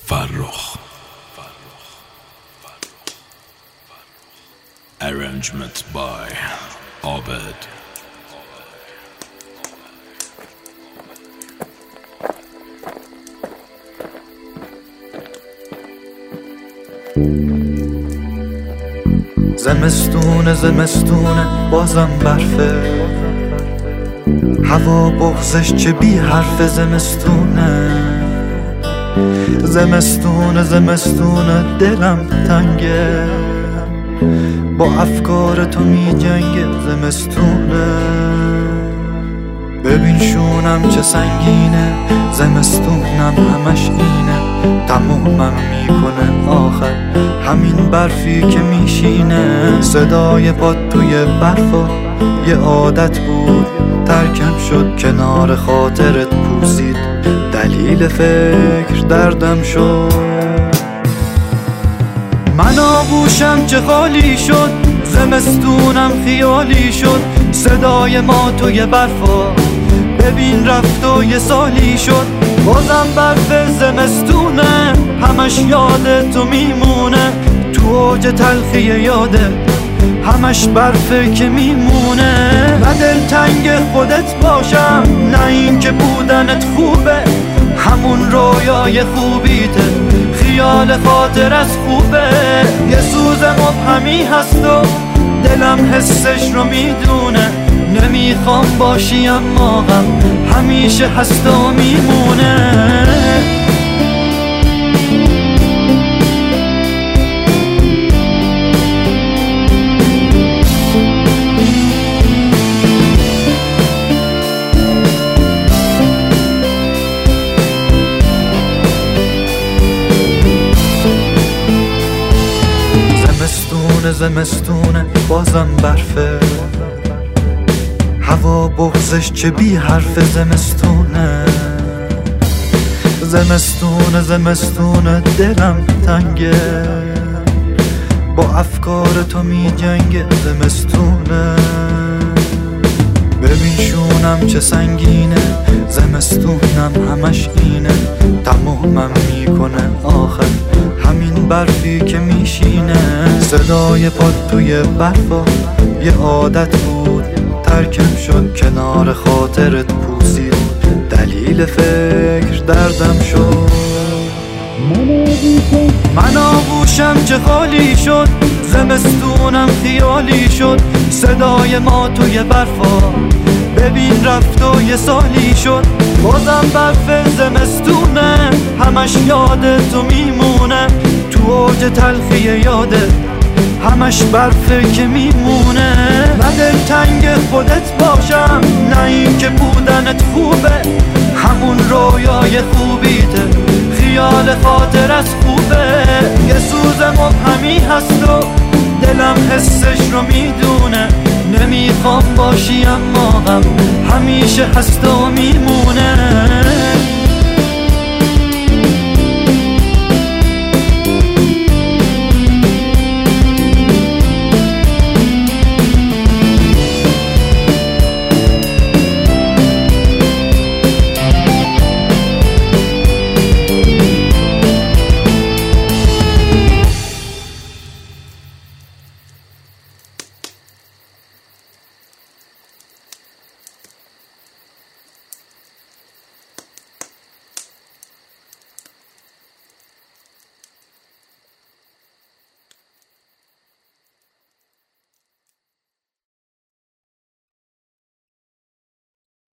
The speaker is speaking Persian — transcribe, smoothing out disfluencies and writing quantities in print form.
فرخ. Arrangement by Abed. زمستونه بازم برفه، هوا بغزش چه بی حرف. زمستونه دلم تنگه، با افکار تو می جنگه. زمستونه ببین شونم چه سنگینه، زمستونم همش اینه، تمومم میکنه آخر همین برفی که میشینه. صدای پات توی برفا یه عادت بود، ترکم شد کنار خاطرت پوسید، دلیل فکر دردم شد. من آغوشم چه خالی شد، زمستونم خیالی شد. صدای ما توی برفا ببین رفت و یه سالی شد. بازم برف زمستونه، همش یاد تو میمونه، تو اوج تلخی یاده همش برفه که میمونه. نه دلتنگ خودت باشم، نه این که بودنت خوبه، همون رویای خوبیته، خیال خاطر از خوبه. یه سوز مبهمی هست و دلم حسش رو میدونه، نمیخوام باشی اما غم همیشه هست و میمونه. زمستونه بازم برفه، هوا بغزش چه بی حرف. زمستونه دلم تنگه، با افکار تو می جنگه. زمستونه ببین شونم چه سنگینه، زمستونم همش اینه، تمومم میکنه آخر همین برفی که میشینه. صدای پات توی برفا یه عادت بود، ترکم شد کنار خاطرت پوسید، دلیل فکر دردم شد. من آغوشم چه خالی شد، زمستونم خیالی شد. صدای ما توی برفا ببین رفت و یه سالی شد. بازم برف زمستونه، همش یاد تو میمونه، تو اوج تلخی یاده همش برفه که میمونه. نه دلتنگ خودت باشم، نه این که بودنت خوبه، همون رویای خوبیته، خیال خاطر از خوبه. یه سوز مبهمی هست و دلم حسش رو میدونه، نمیخوام باشی اما غم همیشه هست و میمونه.